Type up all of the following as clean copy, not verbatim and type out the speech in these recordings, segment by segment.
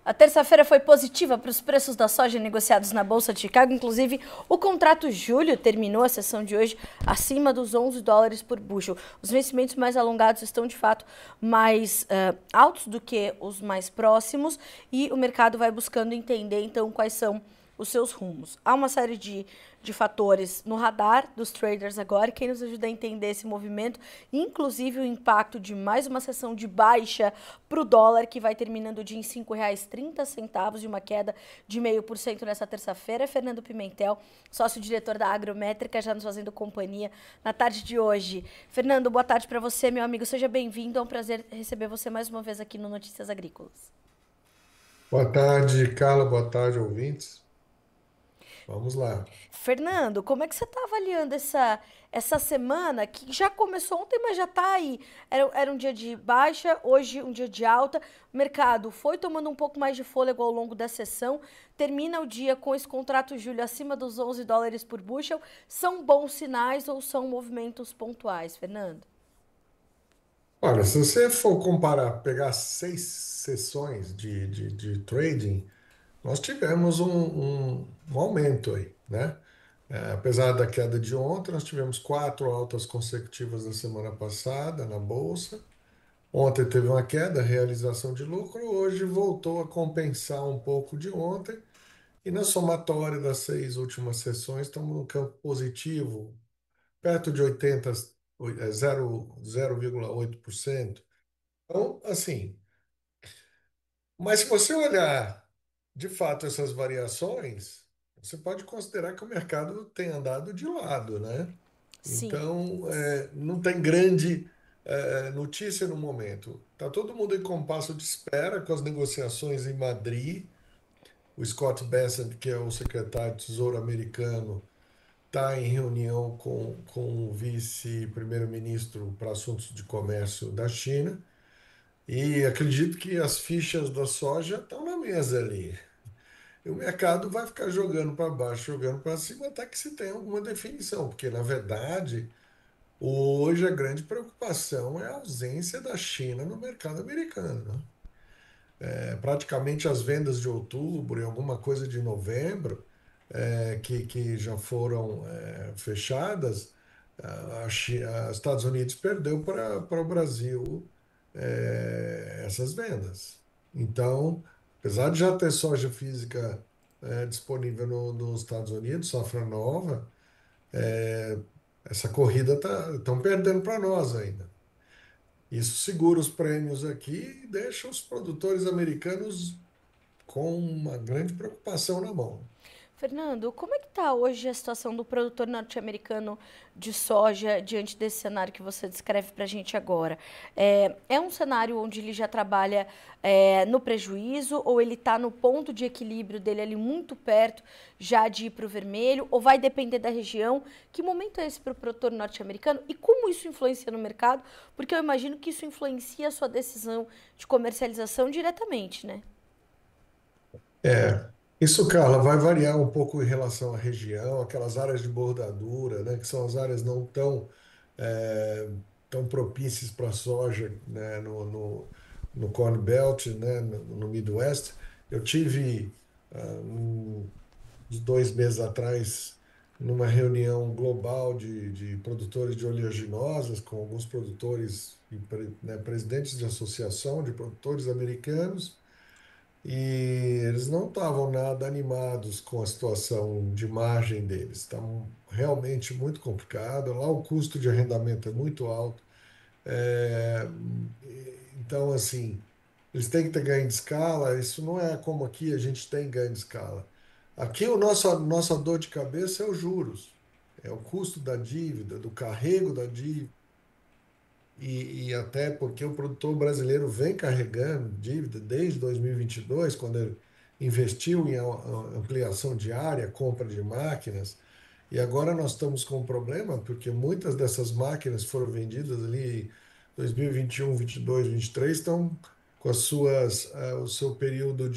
A terça-feira foi positiva para os preços da soja negociados na Bolsa de Chicago. Inclusive, o contrato julho terminou a sessão de hoje acima dos US$ 11 por bushel. Os vencimentos mais alongados estão, de fato, mais altos do que os mais próximos e o mercado vai buscando entender, então, quais são os seus rumos. Há uma série de fatores no radar dos traders agora, que nos ajuda a entender esse movimento, inclusive o impacto de mais uma sessão de baixa para o dólar, que vai terminando o dia em R$ 5,30 e uma queda de 0,5% nessa terça-feira. Fernando Pimentel, sócio-diretor da Agrométrica, já nos fazendo companhia na tarde de hoje. Fernando, boa tarde para você, meu amigo. Seja bem-vindo. É um prazer receber você mais uma vez aqui no Notícias Agrícolas. Boa tarde, Carla. Boa tarde, ouvintes. Vamos lá. Fernando, como é que você está avaliando essa semana que já começou ontem, mas já está aí? Era um dia de baixa, hoje um dia de alta. O mercado foi tomando um pouco mais de fôlego ao longo da sessão. Termina o dia com esse contrato julho acima dos US$ 11 por bushel. São bons sinais ou são movimentos pontuais, Fernando? Olha, se você for comparar, pegar 6 sessões de trading, nós tivemos um aumento aí, né? Apesar da queda de ontem, nós tivemos 4 altas consecutivas na semana passada na Bolsa. Ontem teve uma queda, realização de lucro, hoje voltou a compensar um pouco de ontem. E na somatória das 6 últimas sessões, estamos no campo positivo, perto de 80, 0,8%. Então, assim, mas se você olhar de fato essas variações, você pode considerar que o mercado tem andado de lado, né? Sim. Então, não tem grande notícia no momento. Está todo mundo em compasso de espera com as negociações em Madrid. O Scott Bessent, que é o secretário de Tesouro americano, está em reunião com o vice-primeiro-ministro para assuntos de comércio da China e acredito que as fichas da soja estão na mesa ali. E o mercado vai ficar jogando para baixo, jogando para cima até que se tenha alguma definição, porque na verdade hoje a grande preocupação é a ausência da China no mercado americano, né? Praticamente as vendas de outubro e alguma coisa de novembro, que já foram fechadas, os Estados Unidos perdeu para o Brasil essas vendas. Então, apesar de já ter soja física disponível nos Estados Unidos, safra nova, é, essa corrida estão perdendo para nós ainda. Isso segura os prêmios aqui e deixa os produtores americanos com uma grande preocupação na mão. Fernando, como é que está hoje a situação do produtor norte-americano de soja diante desse cenário que você descreve para a gente agora? É um cenário onde ele já trabalha no prejuízo ou ele está no ponto de equilíbrio dele ali muito perto já de ir para o vermelho? Ou vai depender da região? Que momento é esse para o produtor norte-americano e como isso influencia no mercado? Porque eu imagino que isso influencia a sua decisão de comercialização diretamente, né? Isso, Carla, vai variar um pouco em relação à região, aquelas áreas de bordadura, né, que são as áreas não eh, tão propícias para soja, né, no Corn Belt, né, no Midwest. Eu tive, uns 2 meses atrás, numa reunião global de produtores de oleaginosas, com alguns produtores e presidentes de associação de produtores americanos. E eles não estavam nada animados com a situação de margem deles. Estavam realmente muito complicado. Lá o custo de arrendamento é muito alto. É, então, assim, eles têm que ter ganho de escala. Isso não é como aqui a gente tem ganho de escala. Aqui nossa dor de cabeça é os juros. É o custo da dívida, do carrego da dívida. E até porque o produtor brasileiro vem carregando dívida desde 2022, quando ele investiu em ampliação de área, compra de máquinas, e agora nós estamos com um problema, porque muitas dessas máquinas foram vendidas ali em 2021, 22, 23, estão com o seu período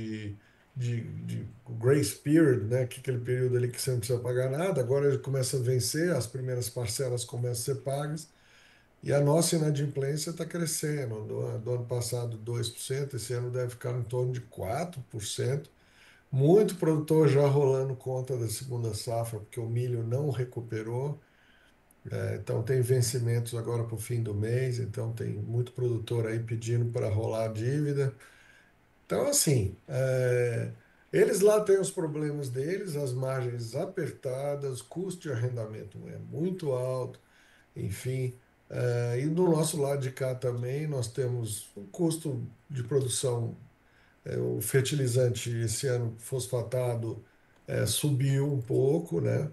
de grace period, né? Que é aquele período ali que você não precisa pagar nada, agora ele começa a vencer, as primeiras parcelas começam a ser pagas. E a nossa inadimplência está crescendo. Do ano passado, 2%, esse ano deve ficar em torno de 4%. Muito produtor já rolando conta da segunda safra, porque o milho não recuperou. Então, tem vencimentos agora para o fim do mês. Então, tem muito produtor aí pedindo para rolar a dívida. Então, assim, eles lá têm os problemas deles, as margens apertadas, custo de arrendamento é muito alto, enfim. E do nosso lado de cá também, nós temos um custo de produção. O fertilizante esse ano fosfatado subiu um pouco, né?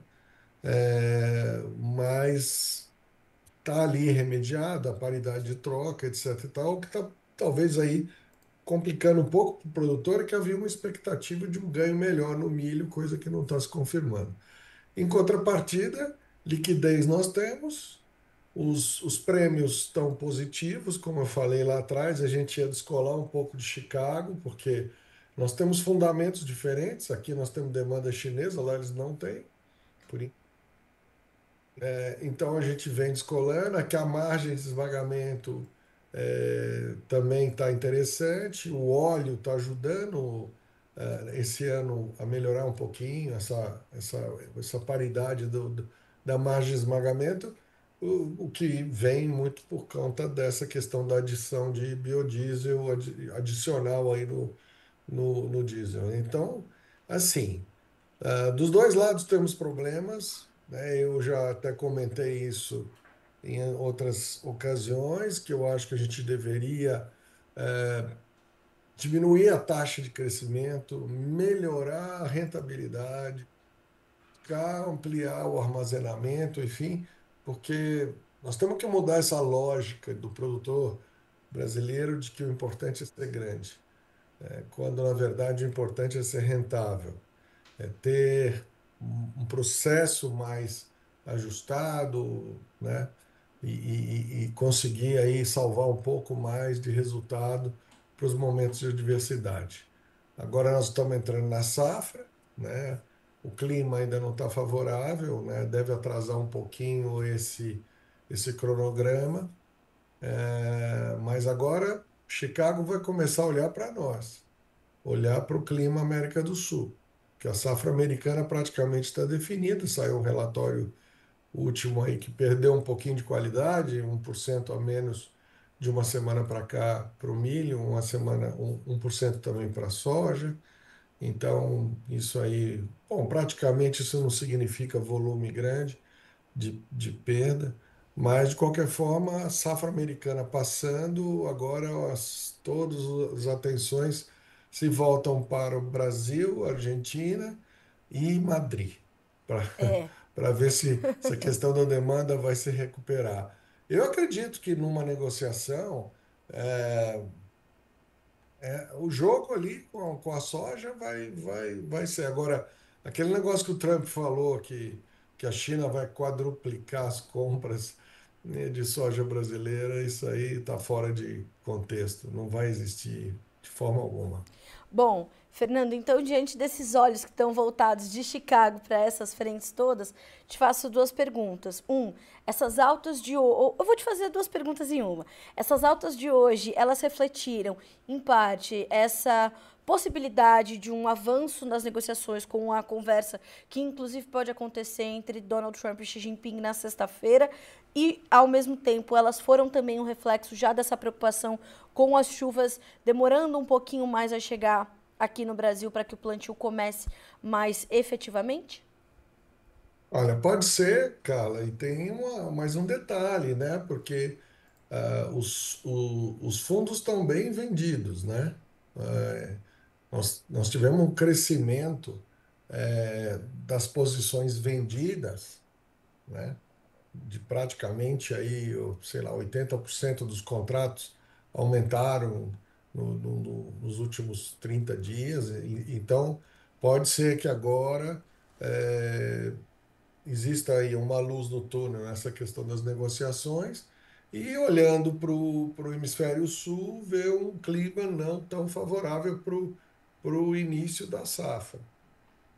Mas está ali remediado, a paridade de troca, etc. e tal, que está talvez aí complicando um pouco para o produtor, é que havia uma expectativa de um ganho melhor no milho, coisa que não está se confirmando. Em contrapartida, liquidez nós temos, os prêmios estão positivos, como eu falei lá atrás, a gente ia descolar um pouco de Chicago, porque nós temos fundamentos diferentes, aqui nós temos demanda chinesa, lá eles não têm, por então a gente vem descolando, aqui a margem de esmagamento também está interessante, o óleo está ajudando esse ano a melhorar um pouquinho essa paridade da margem de esmagamento, o que vem muito por conta dessa questão da adição de biodiesel adicional aí no diesel. Então, assim. Dos dois lados temos problemas, né? Eu já até comentei isso em outras ocasiões, que eu acho que a gente deveria diminuir a taxa de crescimento, melhorar a rentabilidade, ampliar o armazenamento, enfim, porque nós temos que mudar essa lógica do produtor brasileiro de que o importante é ser grande, quando na verdade o importante é ser rentável. Ter um processo mais ajustado, né? E conseguir aí salvar um pouco mais de resultado para os momentos de adversidade. Agora nós estamos entrando na safra, né? O clima ainda não está favorável, né? Deve atrasar um pouquinho esse cronograma. Mas agora Chicago vai começar a olhar para nós, olhar para o clima América do Sul, que a safra americana praticamente está definida. Saiu um relatório último aí que perdeu um pouquinho de qualidade, 1% a menos de uma semana para cá para o milho, uma semana 1% também para a soja. Então, isso aí, bom, praticamente isso não significa volume grande de perda, mas de qualquer forma, a safra americana passando, agora todas as atenções se voltam para o Brasil, Argentina e Madrid, para É. para ver se essa questão da demanda vai se recuperar. Eu acredito que numa negociação, é, o jogo ali com a soja vai ser. Agora, aquele negócio que o Trump falou que a China vai quadruplicar as compras, né, de soja brasileira, isso aí está fora de contexto, não vai existir de forma alguma. Bom, Fernando, então, diante desses olhos que estão voltados de Chicago para essas frentes todas, te faço duas perguntas. Essas altas de hoje. Eu vou te fazer duas perguntas em uma. Essas altas de hoje, elas refletiram, em parte, essa possibilidade de um avanço nas negociações com a conversa que, inclusive, pode acontecer entre Donald Trump e Xi Jinping na sexta-feira. E, ao mesmo tempo, elas foram também um reflexo já dessa preocupação com as chuvas demorando um pouquinho mais a chegar aqui no Brasil para que o plantio comece mais efetivamente? Olha, pode ser, Carla, e tem mais um detalhe, né? Porque os fundos estão bem vendidos, né? Eh, nós tivemos um crescimento das posições vendidas, né? De praticamente aí, sei lá, 80% dos contratos aumentaram nos últimos 30 dias. Então, pode ser que agora exista aí uma luz no túnel nessa questão das negociações e olhando para o hemisfério sul, ver um clima não tão favorável para o início da safra.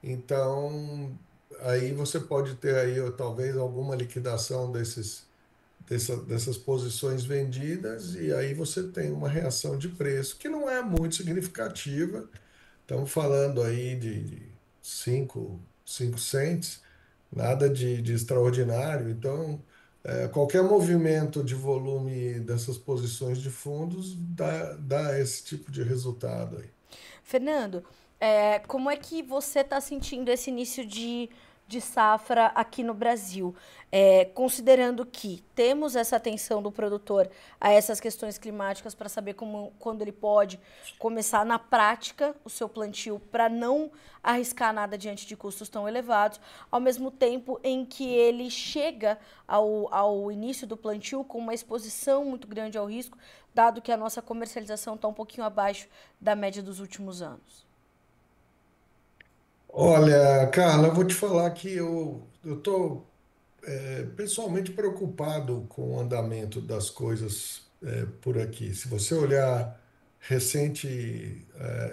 Então, aí você pode ter aí, talvez alguma liquidação dessas posições vendidas, e aí você tem uma reação de preço que não é muito significativa. Estamos falando aí de 5 cents, nada de extraordinário. Então, qualquer movimento de volume dessas posições de fundos dá esse tipo de resultado aí. Fernando, como é que você está sentindo esse início de safra aqui no Brasil? Considerando que temos essa atenção do produtor a essas questões climáticas para saber quando ele pode começar na prática o seu plantio para não arriscar nada diante de custos tão elevados, ao mesmo tempo em que ele chega ao início do plantio com uma exposição muito grande ao risco, dado que a nossa comercialização está um pouquinho abaixo da média dos últimos anos. Olha, Carla, eu vou te falar que eu estou pessoalmente preocupado com o andamento das coisas por aqui. Se você olhar recente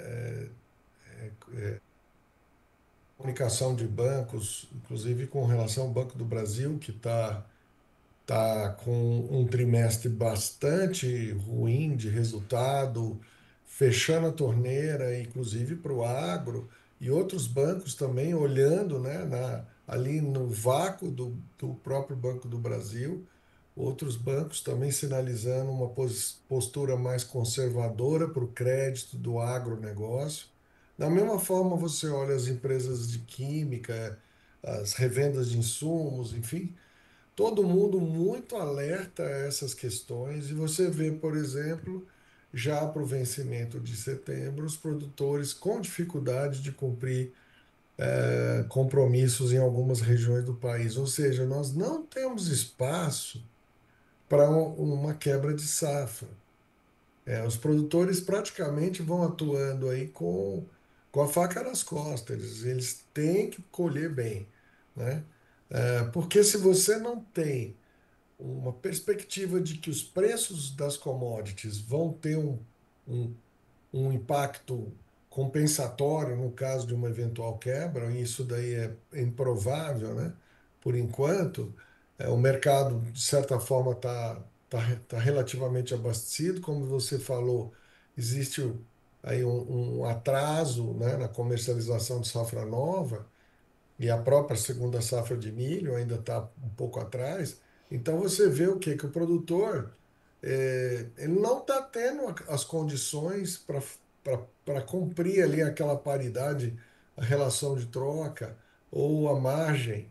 comunicação de bancos, inclusive com relação ao Banco do Brasil, que está com um trimestre bastante ruim de resultado, fechando a torneira, inclusive para o agro, e outros bancos também olhando, né, ali no vácuo do próprio Banco do Brasil, outros bancos também sinalizando uma postura mais conservadora para o crédito do agronegócio. Da mesma forma, você olha as empresas de química, as revendas de insumos, enfim, todo mundo muito alerta a essas questões, e você vê, por exemplo, já para o vencimento de setembro, os produtores com dificuldade de cumprir compromissos em algumas regiões do país. Ou seja, nós não temos espaço para uma quebra de safra. Os produtores praticamente vão atuando aí com a faca nas costas, eles têm que colher bem, né? Porque se você não tem uma perspectiva de que os preços das commodities vão ter um, um impacto compensatório no caso de uma eventual quebra, e isso daí é improvável, né? Por enquanto, o mercado, de certa forma, tá relativamente abastecido. Como você falou, existe aí um atraso, né, na comercialização de safra nova, e a própria segunda safra de milho ainda está um pouco atrás. Então você vê o quê? Que o produtor ele não está tendo as condições para cumprir ali aquela paridade, a relação de troca ou a margem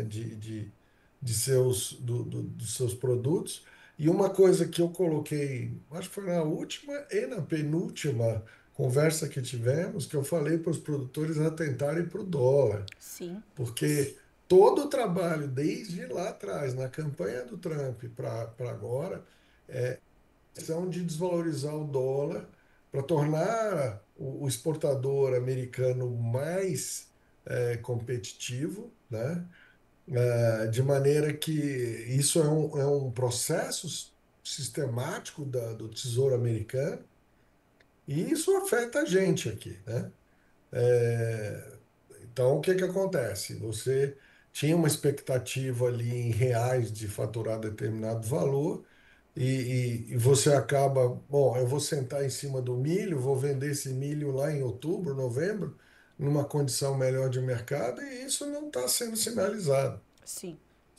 dos seus produtos. E uma coisa que eu coloquei, acho que foi na última e na penúltima conversa que tivemos, que eu falei para os produtores atentarem para o dólar, Sim, porque todo o trabalho desde lá atrás, na campanha do Trump para agora, são de desvalorizar o dólar para tornar o exportador americano mais competitivo, né? De maneira que isso é um processo sistemático do Tesouro Americano, e isso afeta a gente aqui, né? Então, o que que acontece? Você tinha uma expectativa ali em reais de faturar determinado valor, e você acaba, bom, eu vou sentar em cima do milho, vou vender esse milho lá em outubro, novembro, numa condição melhor de mercado, e isso não está sendo sinalizado. sim.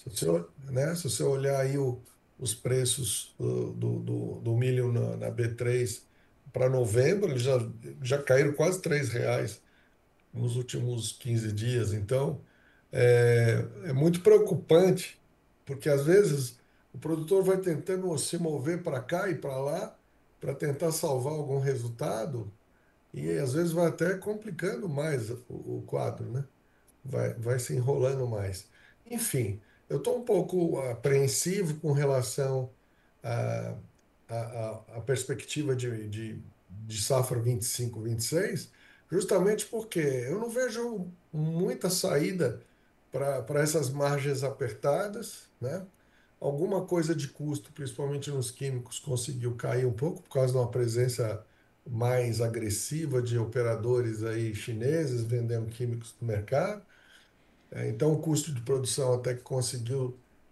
Se você olhar aí os preços do milho na B3 para novembro, eles já caíram quase R$ 3 nos últimos 15 dias. Então, é muito preocupante, porque às vezes o produtor vai tentando se mover para cá e para lá para tentar salvar algum resultado, e às vezes vai até complicando mais o quadro, né? Vai se enrolando mais. Enfim, eu estou um pouco apreensivo com relação à, à perspectiva de safra 25, 26, justamente porque eu não vejo muita saída para essas margens apertadas, né? Alguma coisa de custo, principalmente nos químicos, conseguiu cair um pouco por causa de uma presença mais agressiva de operadores aí chineses vendendo químicos no mercado. Então, o custo de produção até que conseguiu.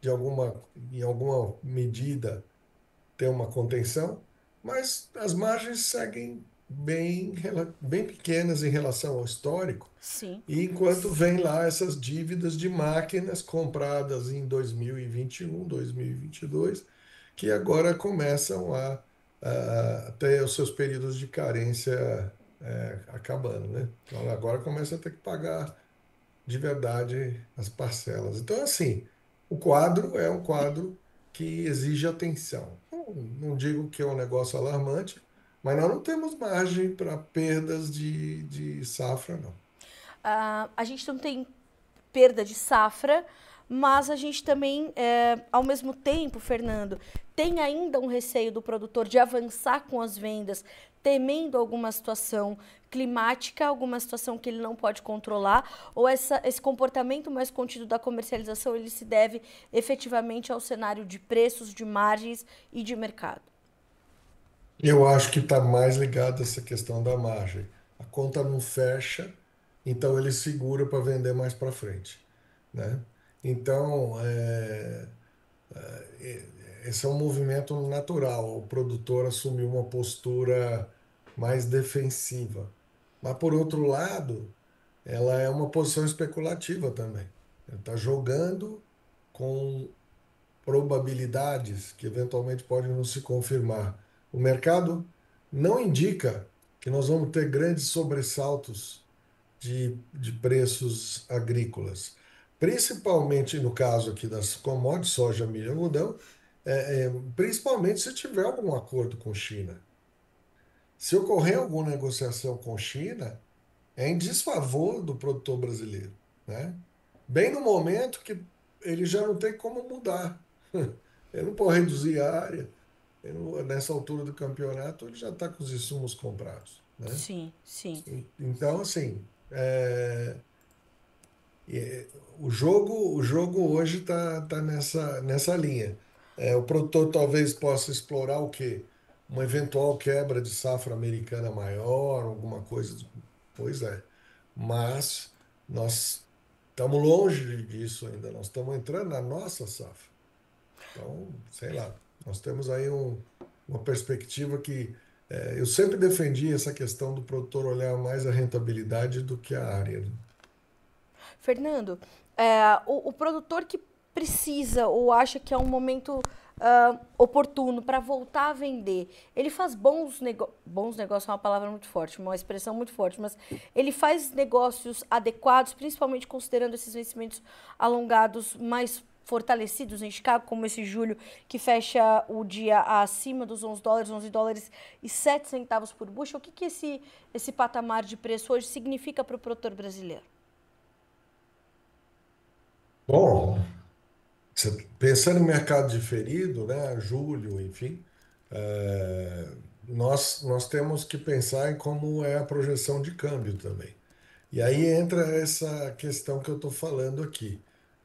em alguma medida, ter uma contenção, mas as margens seguem bem pequenas em relação ao histórico, Sim. e enquanto vem lá essas dívidas de máquinas compradas em 2021, 2022, que agora começam a ter os seus períodos de carência acabando, né? Então agora começa a ter que pagar de verdade as parcelas. Então, assim, o quadro é um quadro que exige atenção. Não digo que é um negócio alarmante, mas nós não temos margem para perdas de safra, não. A gente não tem perda de safra, mas a gente também, ao mesmo tempo, Fernando, tem ainda um receio do produtor de avançar com as vendas, temendo alguma situação climática, alguma situação que ele não pode controlar, ou esse comportamento mais contido da comercialização, ele se deve efetivamente ao cenário de preços, de margens e de mercado? Eu acho que está mais ligado a essa questão da margem. A conta não fecha, então ele segura para vender mais para frente, né? Então, esse é um movimento natural. O produtor assumiu uma postura mais defensiva. Mas, por outro lado, ela é uma posição especulativa também. Ele está jogando com probabilidades que eventualmente podem não se confirmar. O mercado não indica que nós vamos ter grandes sobressaltos de preços agrícolas, principalmente no caso aqui das commodities, soja, milho e algodão, principalmente se tiver algum acordo com China. Se ocorrer alguma negociação com China, é em desfavor do produtor brasileiro, né? Bem no momento que ele já não tem como mudar. Ele não pode reduzir a área. Nessa altura do campeonato, ele já está com os insumos comprados, né? Sim, sim. Então, assim, o jogo hoje tá nessa linha. O produtor talvez possa explorar o quê? Uma eventual quebra de safra americana maior, alguma coisa. Pois é. Mas nós estamos longe disso ainda. Nós estamos entrando na nossa safra. Então, sei lá, nós temos aí uma perspectiva que eu sempre defendi essa questão do produtor olhar mais a rentabilidade do que a área, né? Fernando, o produtor que precisa ou acha que é um momento oportuno para voltar a vender, ele faz bons negócios é uma palavra muito forte, uma expressão muito forte, mas ele faz negócios adequados, principalmente considerando esses vencimentos alongados mais fortalecidos em Chicago, como esse julho, que fecha o dia acima dos US$ 11, US$ 11,07 por bushel. O que esse patamar de preço hoje significa para o produtor brasileiro? Bom, pensando em mercado diferido, né, julho, enfim, nós temos que pensar em como é a projeção de câmbio também. E aí entra essa questão que eu estou falando aqui.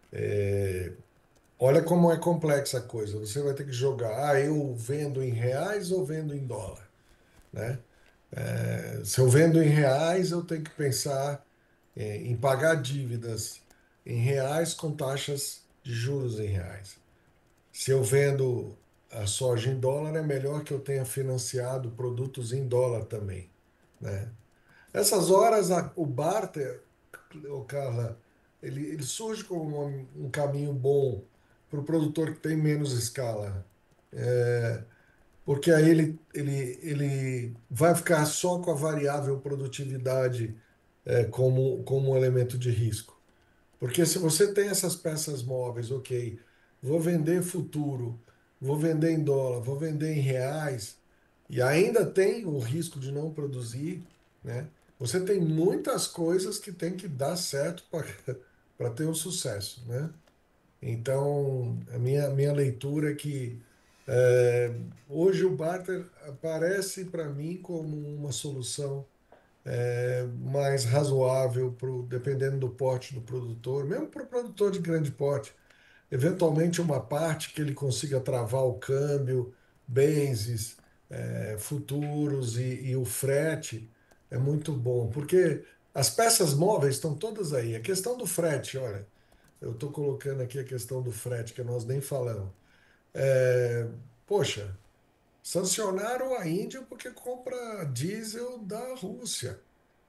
Olha como é complexa a coisa. Você vai ter que jogar, eu vendo em reais ou vendo em dólar, né? Se eu vendo em reais, eu tenho que pensar em pagar dívidas em reais com taxas de juros em reais. Se eu vendo a soja em dólar, é melhor que eu tenha financiado produtos em dólar também, né? Nessas horas, o barter, ô Carla, ele surge como um caminho bom para o produtor que tem menos escala, porque aí ele vai ficar só com a variável produtividade como um elemento de risco. Porque se você tem essas peças móveis, ok, vou vender futuro, vou vender em dólar, vou vender em reais, e ainda tem o risco de não produzir, né? Você tem muitas coisas que tem que dar certo para ter um sucesso, né? Então, a minha leitura é que hoje o barter aparece para mim como uma solução mais razoável, dependendo do porte do produtor, mesmo para o produtor de grande porte. Eventualmente, uma parte que ele consiga travar o câmbio, bases, futuros e o frete é muito bom, porque as peças móveis estão todas aí. A questão do frete, olha. eu estou colocando aqui a questão do frete, que nós nem falamos. É, poxa, sancionaram a Índia porque compra diesel da Rússia.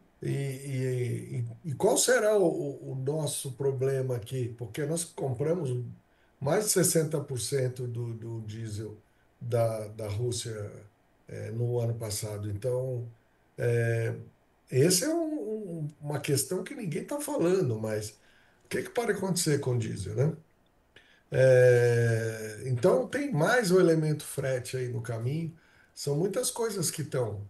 E qual será o nosso problema aqui? Porque nós compramos mais de 60% do diesel da Rússia, no ano passado. Então, é, esse é uma questão que ninguém está falando, mas o que pode acontecer com o diesel, né? Então, tem mais o elemento frete aí no caminho. São muitas coisas que estão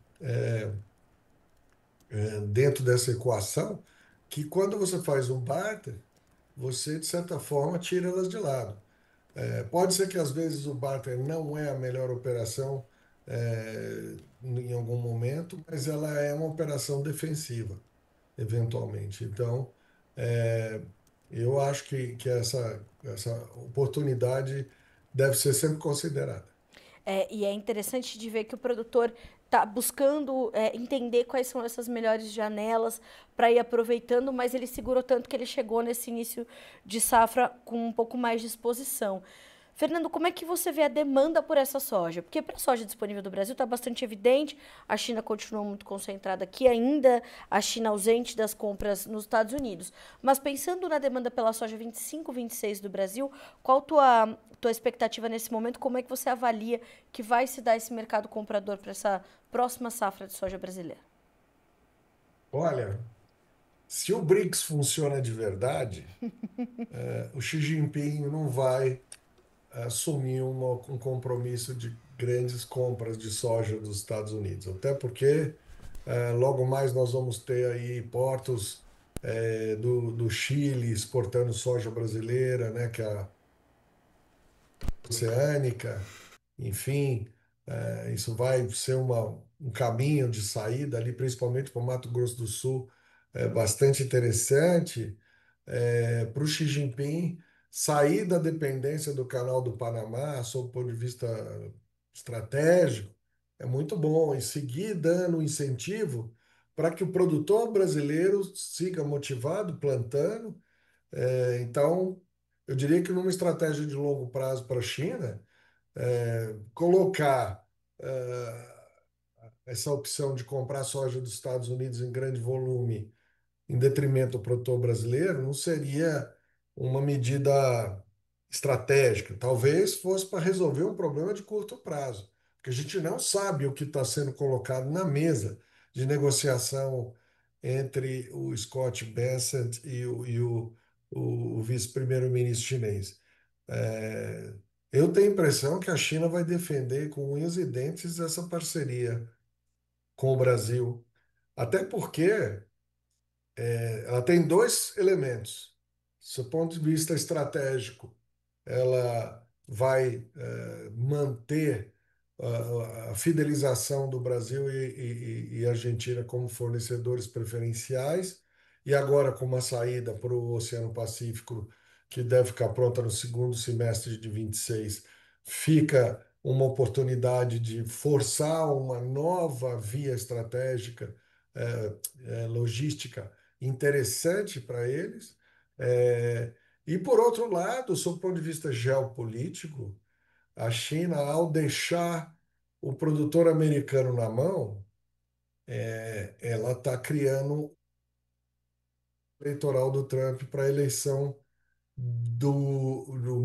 dentro dessa equação que, quando você faz um barter, você, de certa forma, tira elas de lado. Pode ser que, às vezes, o barter não é a melhor operação em algum momento, mas ela é uma operação defensiva, eventualmente. Então, é, eu acho que essa oportunidade deve ser sempre considerada. E é interessante de ver que o produtor está buscando entender quais são essas melhores janelas para ir aproveitando, mas ele segurou tanto que ele chegou nesse início de safra com um pouco mais de exposição. Fernando, como é que você vê a demanda por essa soja? Porque para a soja disponível do Brasil está bastante evidente, a China continua muito concentrada aqui, ainda a China ausente das compras nos Estados Unidos. Mas pensando na demanda pela soja 25, 26 do Brasil, qual tua expectativa nesse momento? Como é que você avalia que vai se dar esse mercado comprador para essa próxima safra de soja brasileira? Olha, se o BRICS funciona de verdade, o Xi Jinping não vai assumir um compromisso de grandes compras de soja dos Estados Unidos. Até porque logo mais nós vamos ter aí portos do Chile exportando soja brasileira, né, que é a oceânica, enfim, isso vai ser um caminho de saída ali, principalmente para o Mato Grosso do Sul, bastante interessante para o Xi Jinping sair da dependência do Canal do Panamá, sob o ponto de vista estratégico, é muito bom, e seguir dando incentivo para que o produtor brasileiro siga motivado, plantando. Então, eu diria que numa estratégia de longo prazo para a China, colocar essa opção de comprar soja dos Estados Unidos em grande volume em detrimento do produtor brasileiro não seria uma medida estratégica. Talvez fosse para resolver um problema de curto prazo, porque a gente não sabe o que está sendo colocado na mesa de negociação entre o Scott Bessent e o vice-primeiro-ministro chinês. É, eu tenho a impressão que a China vai defender com unhas e dentes essa parceria com o Brasil, até porque ela tem dois elementos. Do ponto de vista estratégico, ela vai manter a fidelização do Brasil e Argentina como fornecedores preferenciais, e agora com uma saída para o Oceano Pacífico, que deve ficar pronta no segundo semestre de 26, fica uma oportunidade de forçar uma nova via estratégica, logística interessante para eles. É, e, por outro lado, sob o ponto de vista geopolítico, a China, ao deixar o produtor americano na mão, ela está criando o eleitoral do Trump para a eleição do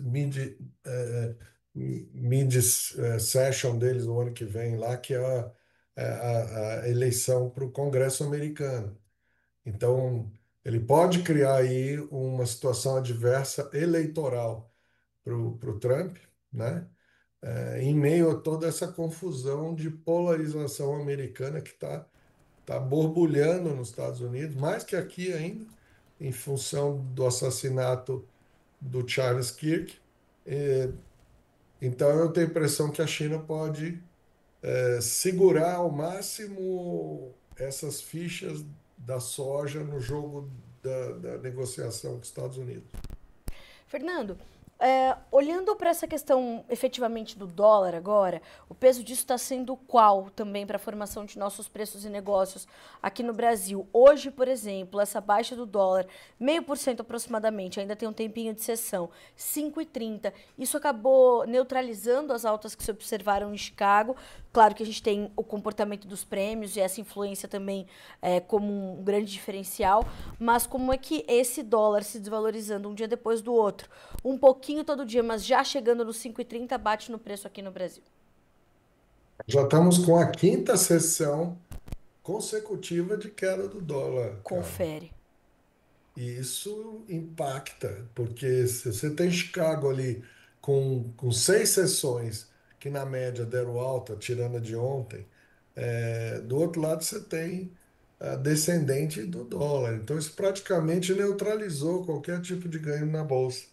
mid session deles no ano que vem, lá, que é a eleição para o Congresso americano. Então, ele pode criar aí uma situação adversa eleitoral para o Trump, né? Em meio a toda essa confusão de polarização americana que tá borbulhando nos Estados Unidos, mais que aqui ainda, em função do assassinato do Charles Kirk. Então, eu tenho a impressão que a China pode segurar ao máximo essas fichas da soja no jogo da negociação com os Estados Unidos. Fernando, Olhando para essa questão efetivamente do dólar agora, o peso disso está sendo qual também para a formação de nossos preços e negócios aqui no Brasil? Hoje, por exemplo, essa baixa do dólar, 0,5% aproximadamente, ainda tem um tempinho de sessão, 5,30. Isso acabou neutralizando as altas que se observaram em Chicago. Claro que a gente tem o comportamento dos prêmios e essa influência também como um grande diferencial, mas como é que esse dólar se desvalorizando um dia depois do outro, um pouquinho todo dia, mas já chegando nos 5,30, bate no preço aqui no Brasil? Já estamos com a quinta sessão consecutiva de queda do dólar, cara. Confere. E isso impacta, porque se você tem Chicago ali com 6 sessões que na média deram alta, tirando a de ontem, do outro lado você tem a descendente do dólar. Então isso praticamente neutralizou qualquer tipo de ganho na bolsa.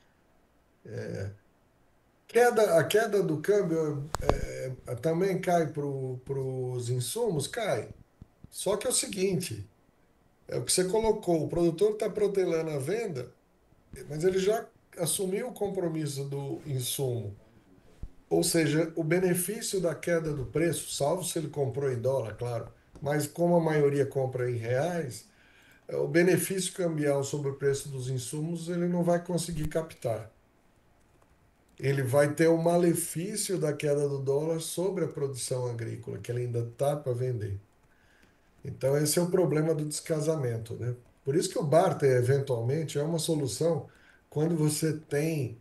A queda do câmbio também cai para os insumos? Cai. Só que é o seguinte, é o que você colocou, o produtor está protelando a venda, mas ele já assumiu o compromisso do insumo. Ou seja, o benefício da queda do preço, salvo se ele comprou em dólar, claro, mas como a maioria compra em reais, o benefício cambial sobre o preço dos insumos ele não vai conseguir captar. Ele vai ter o malefício da queda do dólar sobre a produção agrícola, que ele ainda está para vender. Então, esse é o problema do descasamento, né? Por isso que o barter, eventualmente, é uma solução quando você tem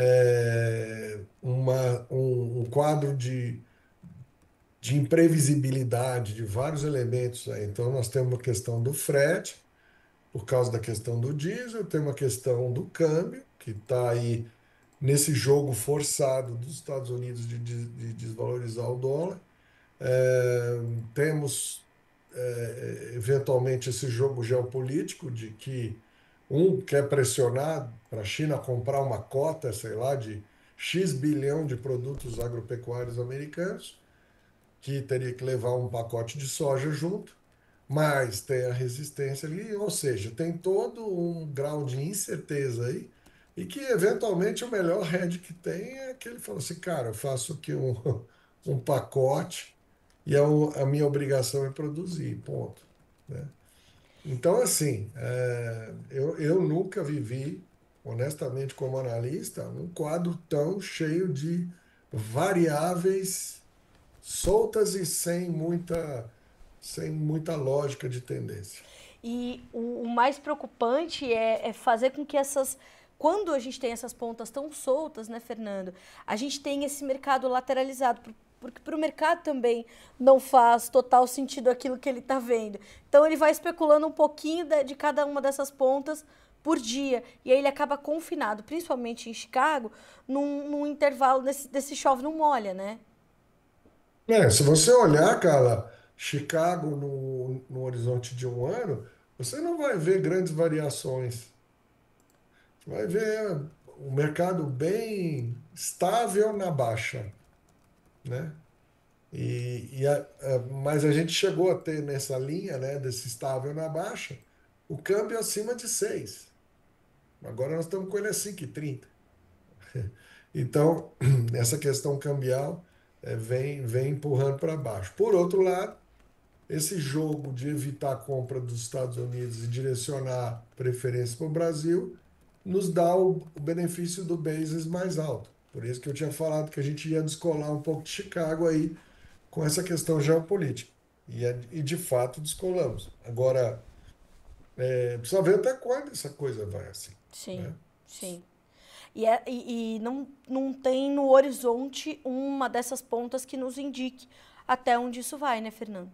um quadro de imprevisibilidade de vários elementos aí. Então, nós temos a questão do frete, por causa da questão do diesel, tem uma questão do câmbio, que está aí nesse jogo forçado dos Estados Unidos de desvalorizar o dólar. É, temos, eventualmente, esse jogo geopolítico de que um quer pressionar para a China comprar uma cota, sei lá, de X bilhão de produtos agropecuários americanos, que teria que levar um pacote de soja junto, mas tem a resistência ali, ou seja, tem todo um grau de incerteza aí, e que eventualmente o melhor hedge que tem é que ele fala assim, cara, eu faço aqui um pacote e a minha obrigação é produzir, ponto, né? Então, assim, eu nunca vivi, honestamente, como analista, um quadro tão cheio de variáveis soltas e sem muita lógica de tendência. E o mais preocupante é fazer com que essas. Quando a gente tem essas pontas tão soltas, né, Fernando? A gente tem esse mercado lateralizado. Porque para o mercado também não faz total sentido aquilo que ele está vendo. Então ele vai especulando um pouquinho de cada uma dessas pontas por dia. E aí ele acaba confinado, principalmente em Chicago, num intervalo desse chove não molha, né? Se você olhar, cara, Chicago no horizonte de um ano, você não vai ver grandes variações. Você vai ver o mercado bem estável na baixa, né? Mas a gente chegou a ter nessa linha, né, desse estável na baixa, o câmbio acima de 6. Agora nós estamos com ele a 5,30. Então, essa questão cambial vem empurrando para baixo. Por outro lado, esse jogo de evitar a compra dos Estados Unidos e direcionar preferência para o Brasil nos dá o benefício do basis mais alto. Por isso que eu tinha falado que a gente ia descolar um pouco de Chicago aí com essa questão geopolítica. E de fato descolamos. Agora, precisa ver até quando essa coisa vai assim, Sim, né? sim. E não tem no horizonte uma dessas pontas que nos indique até onde isso vai, né, Fernando?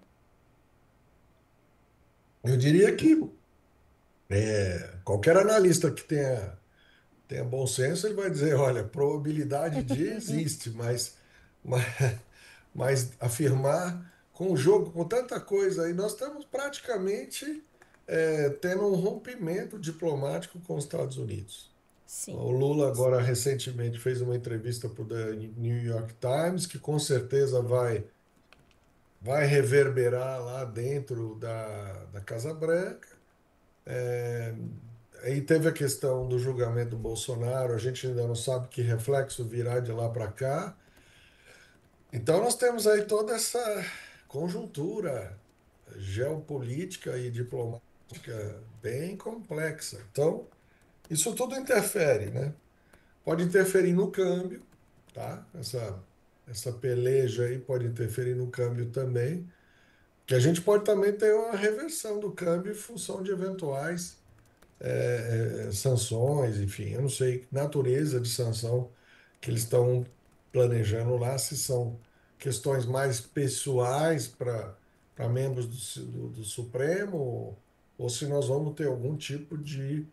Eu diria que qualquer analista que tenha bom senso, ele vai dizer, olha, probabilidade de existe, mas, mas afirmar com o jogo, com tanta coisa aí, nós estamos praticamente tendo um rompimento diplomático com os Estados Unidos. Sim, O Lula agora recentemente fez uma entrevista para o New York Times, que com certeza vai reverberar lá dentro da Casa Branca. aí teve a questão do julgamento do Bolsonaro, a gente ainda não sabe que reflexo virá de lá para cá. Então, nós temos aí toda essa conjuntura geopolítica e diplomática bem complexa. Então, isso tudo interfere, né? Pode interferir no câmbio, tá? Essa peleja aí pode interferir no câmbio também, que a gente pode também ter uma reversão do câmbio em função de eventuais sanções, enfim, eu não sei que natureza de sanção que eles estão planejando lá, se são questões mais pessoais para membros do Supremo, ou se nós vamos ter algum tipo de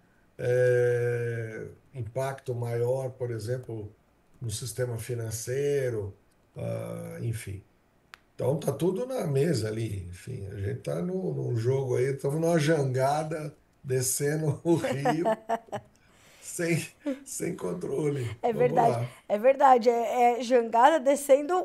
impacto maior, por exemplo, no sistema financeiro, enfim. Então tá tudo na mesa ali, enfim, a gente tá no jogo aí, estamos numa jangada descendo o rio sem, sem controle. É Vamos verdade, lá. é verdade. É jangada descendo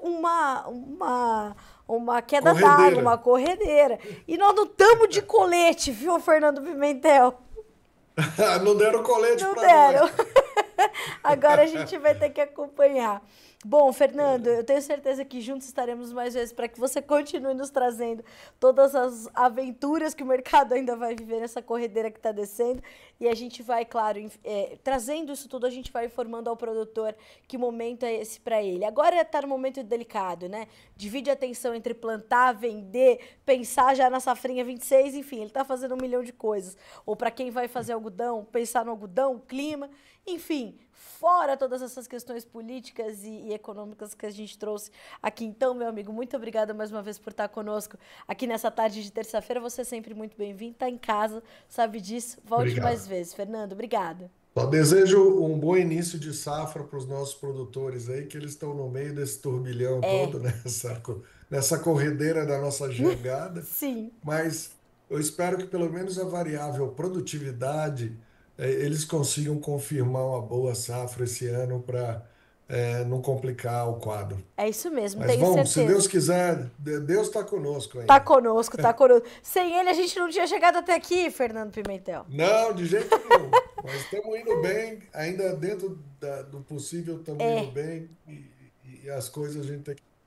uma queda d'água, Corredeira. uma corredeira. E nós não estamos de colete, viu, Fernando Pimentel? Não deram colete Não para nós. deram. Agora a gente vai ter que acompanhar. Bom, Fernando, eu tenho certeza que juntos estaremos mais vezes para que você continue nos trazendo todas as aventuras que o mercado ainda vai viver nessa corredeira que está descendo. E a gente vai, claro, trazendo isso tudo, a gente vai informando ao produtor que momento é esse para ele. Agora está no momento delicado, né? Divide a atenção entre plantar, vender, pensar já na safrinha 26, enfim, ele está fazendo 1 milhão de coisas. Ou para quem vai fazer algodão, pensar no algodão, clima, enfim, fora todas essas questões políticas e econômicas que a gente trouxe aqui. Então, meu amigo, muito obrigada mais uma vez por estar conosco aqui nessa tarde de terça-feira. Você é sempre muito bem-vindo, está em casa, sabe disso. Volte mais Obrigado. vezes, Fernando. Obrigada. Só desejo um bom início de safra para os nossos produtores aí, que eles estão no meio desse turbilhão É, todo, nessa corredeira da nossa jangada. sim. Mas eu espero que pelo menos a variável produtividade eles consigam confirmar uma boa safra esse ano para não complicar o quadro. É isso mesmo, Mas tenho vamos, se Deus certeza. quiser, Deus está conosco Tá ainda. conosco, tá conosco. Sem ele, a gente não tinha chegado até aqui, Fernando Pimentel. Não, de jeito nenhum. Mas estamos indo bem, ainda dentro do possível, estamos indo É, bem e as coisas a gente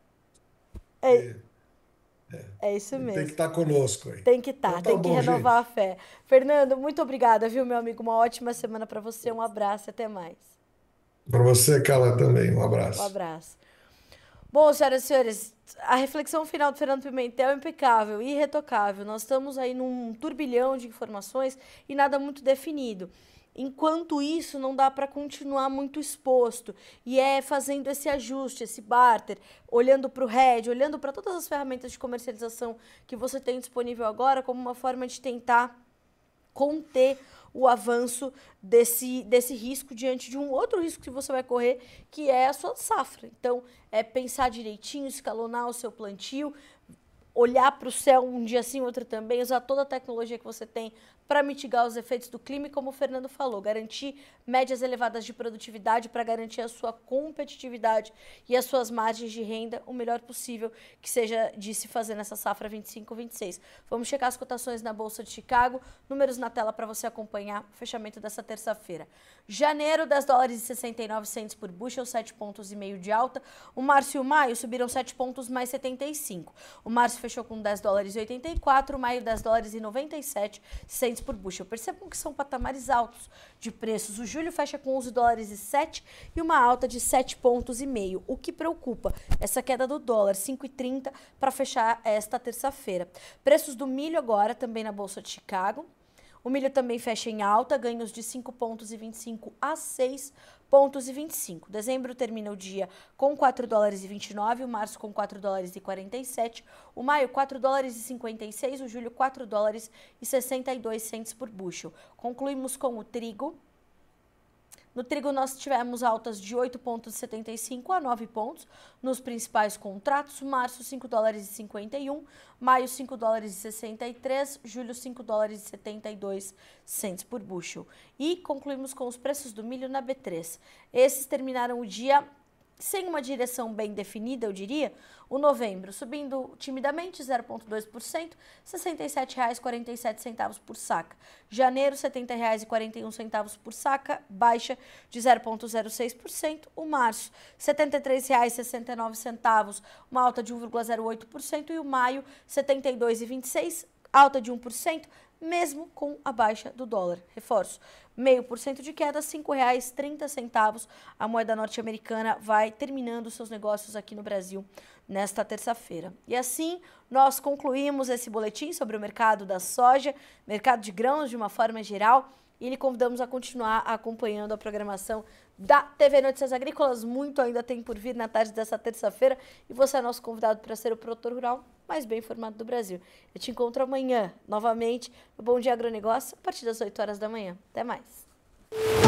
é, é isso tem que mesmo. estar conosco aí. Tem que Então estar, tá tem que bom, renovar a gente. fé. Fernando, muito obrigada, viu, meu amigo? Uma ótima semana para você. Um abraço e até mais. Para você, Carla, também. Um Um abraço. abraço. Bom, senhoras e senhores, a reflexão final do Fernando Pimentel é impecável, irretocável. Nós estamos aí num turbilhão de informações e nada muito definido. Enquanto isso, não dá para continuar muito exposto. E é fazendo esse ajuste, esse barter, olhando para o hedge, olhando para todas as ferramentas de comercialização que você tem disponível agora, como uma forma de tentar conter o avanço desse risco diante de um outro risco que você vai correr, que é a sua safra. Então, é pensar direitinho, escalonar o seu plantio, olhar para o céu um dia sim, outro também, usar toda a tecnologia que você tem para mitigar os efeitos do clima e, como o Fernando falou, garantir médias elevadas de produtividade para garantir a sua competitividade e as suas margens de renda o melhor possível que seja de se fazer nessa safra 25-26. Vamos checar as cotações na Bolsa de Chicago, números na tela para você acompanhar o fechamento dessa terça-feira. Janeiro, 10 dólares e 69 cents por bushel, 7,5 pontos de alta. O março e o maio subiram 7 pontos mais 75. O março fechou com 10 dólares e 84, o maio 10 dólares e 97 cents por bushel. Percebam que são patamares altos de preços. O julho fecha com 11 dólares e 7 e uma alta de 7,5 pontos. O que preocupa, essa queda do dólar, 5,30 para fechar esta terça-feira. Preços do milho agora, também na Bolsa de Chicago. O milho também fecha em alta, ganhos de 5,25 pontos a 6,25 pontos. Dezembro termina o dia com 4 dólares e 29, o março com 4 dólares e 47, o maio 4 dólares e 56, o julho 4 dólares e 62 cents por bushel. Concluímos com o trigo. No trigo, nós tivemos altas de 8,75 a 9 pontos nos principais contratos. Março, 5 dólares e 51, maio, 5 dólares e 63, julho, 5 dólares e 72 cents por bushel. E concluímos com os preços do milho na B3. Esses terminaram o dia sem uma direção bem definida, eu diria, o novembro subindo timidamente 0,2%, R$ 67,47 por saca. Janeiro, R$ 70,41 por saca, baixa de 0,06%. O março, R$ 73,69, uma alta de 1,08%. E o maio, R$ 72,26, alta de 1%. Mesmo com a baixa do dólar. Reforço, 0,5% de queda, R$ 5,30. A moeda norte-americana vai terminando seus negócios aqui no Brasil nesta terça-feira. E assim, nós concluímos esse boletim sobre o mercado da soja, mercado de grãos de uma forma geral, e lhe convidamos a continuar acompanhando a programação da TV Notícias Agrícolas. Muito ainda tem por vir na tarde dessa terça-feira e você é nosso convidado para ser o produtor rural mais bem informado do Brasil. Eu te encontro amanhã, novamente, no Bom Dia Agronegócio, a partir das 8 horas da manhã. Até mais!